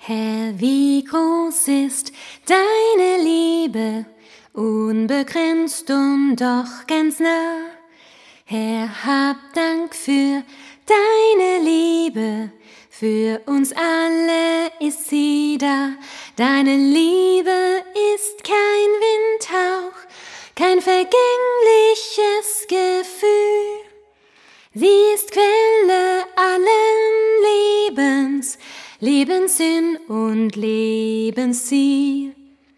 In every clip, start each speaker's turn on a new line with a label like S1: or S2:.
S1: Herr, wie groß ist deine Liebe, unbegrenzt und doch ganz nah. Herr, hab Dank für deine Liebe, für uns alle ist sie da. Deine Liebe ist kein Windhauch, kein vergängliches Gefühl. Sie ist Quelle allen Lebens, Lebenssinn und Lebensziel.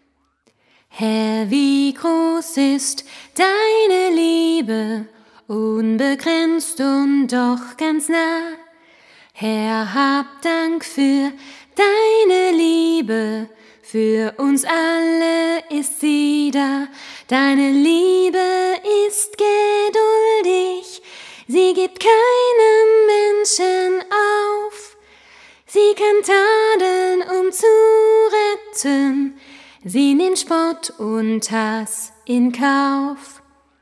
S1: Herr, wie groß ist deine Liebe, unbegrenzt und doch ganz nah. Herr, hab Dank für deine Liebe, für uns alle ist sie da. Deine Liebe ist geduldig, sie gibt keinem Menschen auf. Sie kann tadeln, um zu retten, sie nimmt Spott und Hass in Kauf.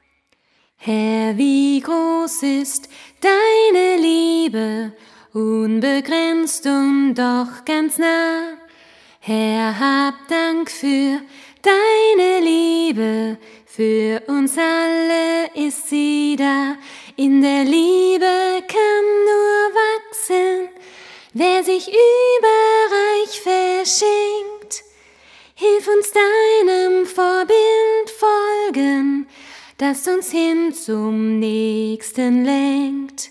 S1: Herr, wie groß ist deine Liebe, unbegrenzt und doch ganz nah. Herr, hab Dank für deine Liebe, für uns alle ist sie da. In der Liebe kann nur wachsen, wer sich überreich verschenkt. Hilf uns deinem Vorbild folgen, das uns hin zum Nächsten lenkt.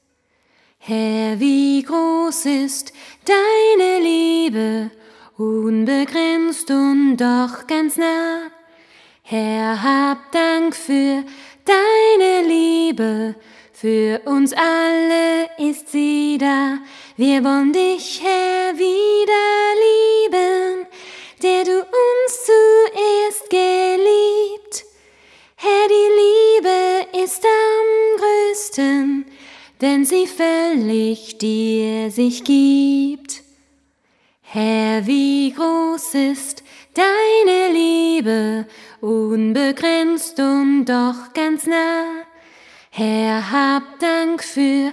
S1: Herr, wie groß ist deine Liebe, unbegrenzt und doch ganz nah. Herr, hab Dank für deine Liebe, für uns alle ist sie da. Wir wollen dich, Herr, wieder lieben, der du uns zuerst geliebt. Herr, die Liebe ist am größten, denn sie völlig dir sich gibt. Herr, wie groß ist deine Liebe, unbegrenzt und doch ganz nah. Herr, hab Dank für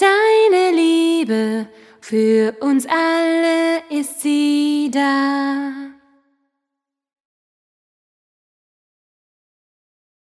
S1: deine Liebe, für uns alle ist sie da.